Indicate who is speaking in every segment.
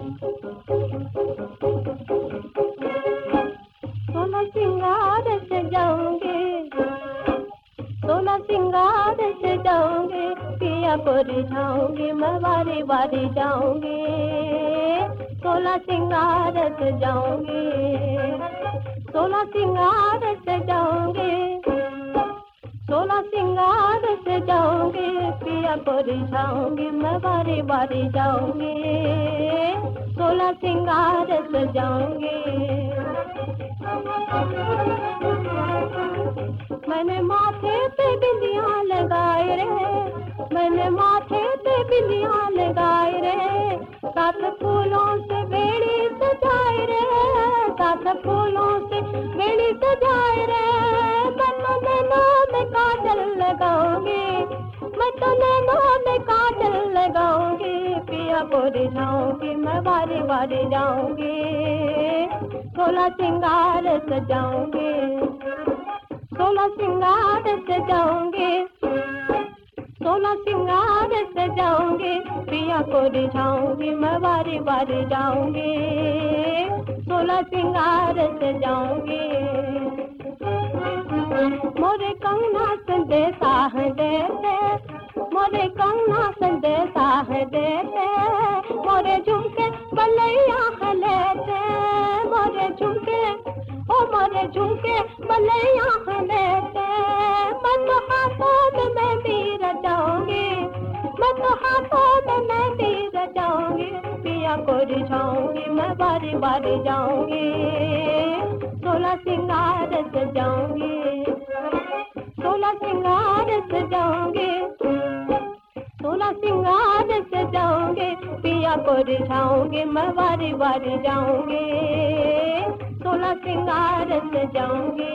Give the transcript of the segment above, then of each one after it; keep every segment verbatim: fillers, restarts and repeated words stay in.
Speaker 1: सोलह सिंगार से जाऊंगे, सोलह सिंगार से जाऊंगे, पिया को रिझाऊंगी, मैं बारी बारी जाऊंगी, सोलह सिंगार से जाऊंगी, सोलह सिंगार से जाऊंगी, सोलह सिंगार से जाऊंगी, पिया को रिझाऊंगी, मैं बारी बारी जाऊंगी, सोलह सिंगार से जाऊंगी। मैंने माथे पे बिंदियां लगाए रे, मैंने माथे पे बिंदियां लगाए रे, सात फूलों से बेड़ी सजाए रे, सात फूलों से बेड़ी सजाए रे, मैं तो नैनों में काजल लगाऊंगी, मैं तो नैनों में काजल लगाऊंगी, पिया को रिझाऊंगी, मैं बारी बारी जाऊंगी, सोलह सिंगार सजाऊंगी, सोलह सिंगार सजाऊंगी, सोलह सिंगार सजाऊंगी, पिया को रिझाऊंगी, मैं बारी बारी जाऊंगी, सोलह सिंगार सजाऊंगी। मोरे कंगना संदेशा है देते, मोरे कंगना संदेशा है देते, मोरे झुमके बलैया है लेते, मोरे झुमके ओ मोरे झुमके बलैया है लेते, मैं तो हाथों में मेहंदी रचाऊंगी, मैं तो हाथों में मेहंदी रचाऊंगी, पिया को रिझाऊंगी, मैं बारी बारी जाऊंगी, सोलह सिंगार सजाऊंगी, सोलह सिंगार सजाऊंगी, सोलह सिंगार सजाऊंगी, पिया को रिझाऊंगी, मैं बारी बारी जाऊंगी, सोलह सिंगार सजाऊंगी।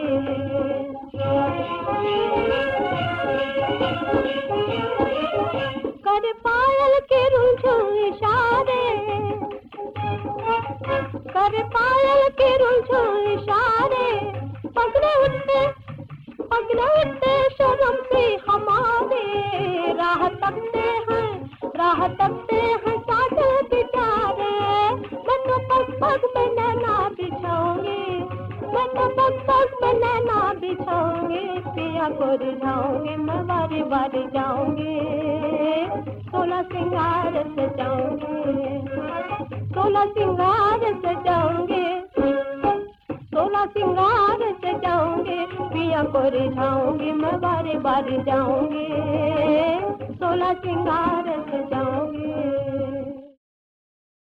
Speaker 1: कर पायल के रुझान इशारे, कर पायल के रुझान इशारे, पगड़े उठते पगड़े उठते शर्म से हमारे, राह तकते हैं राह तकते हैं साजन बिचारे, मैं तो पग पग में नैना बिछाऊंगी, मैं तो पग पग में नैना बिछाऊंगी, पिया को रिझाऊंगी, मैं बारी बारी जाऊंगी, सोलह सिंगार सजाऊंगी, सोलह सिंगार सजाऊंगी, सोलह सिंगार सजाऊंगी, पिया को रिझाऊंगी, मैं बारी बारी जाऊंगी, सोलह सिंगार